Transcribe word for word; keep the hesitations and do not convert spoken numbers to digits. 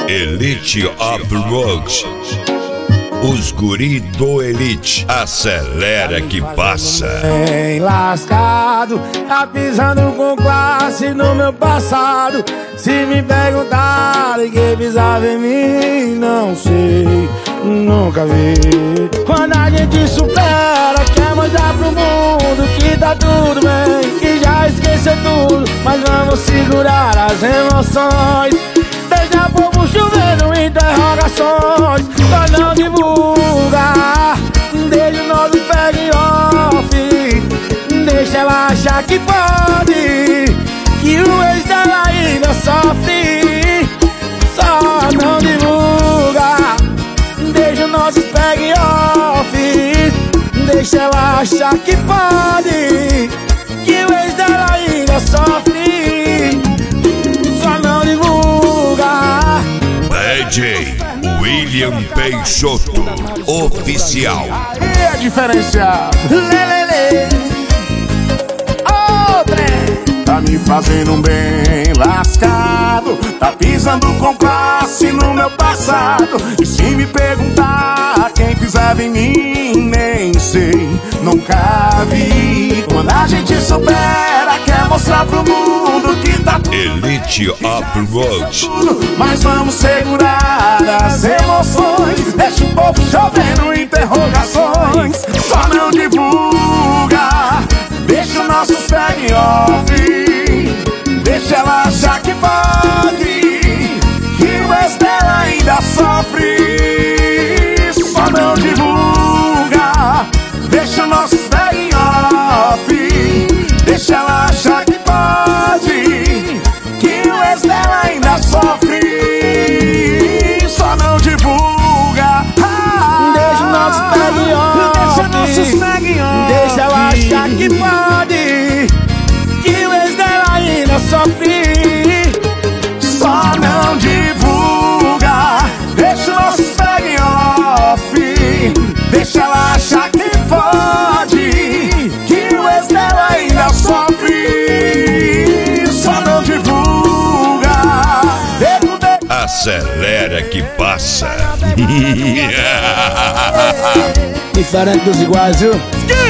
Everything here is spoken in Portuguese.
Elite of Drugs. Os guri do Elite. Acelera que passa. Bem lascado, tá pisando com classe no meu passado. Se me perguntarem que pisava em mim, não sei, nunca vi. Quando a gente supera, quer mostrar pro mundo que tá tudo bem, que já esqueceu tudo, mas vamos segurar as emoções. Deixa o povo chovendo interrogações, só não divulga. Deixa o nosso peg off, deixa ela achar que pode, que o ex dela ainda sofre. Só não divulga. Deixa o nosso peg off, deixa ela achar que pode, que o ex dela ainda sofre. Só não divulga. D J William Peixoto Oficial. É diferenciado. Lelele. Outra. Tá me fazendo um bem lascado, tá pisando com classe no meu passado. E se me perguntar quem pisava em mim, nem sei, nunca vi. Quando a gente supera, quer mostrar pro mundo que tá tudo. Elite of Drugs. Mas vamos segurar as emoções. Deixa o povo chovendo interrogações. Só não divulga. Deixa o nosso peg off, deixa ela achar que pode, que o ex dela ainda sofre. Só não divulga. Deixa o nosso peg off, deixa ela achar que pode, que o ex dela ainda sofre. Só não divulga. Ah, deixa o nosso peg off, deixa nossos peg off, deixa ela achar que pode, que o ex dela ainda sofre. Só não divulga. Deixa o nosso peg off, deixa ela achar que pode, que o ex dela ainda sofre. Só não divulga. Acelera que passa. Diferente dos iguais, viu?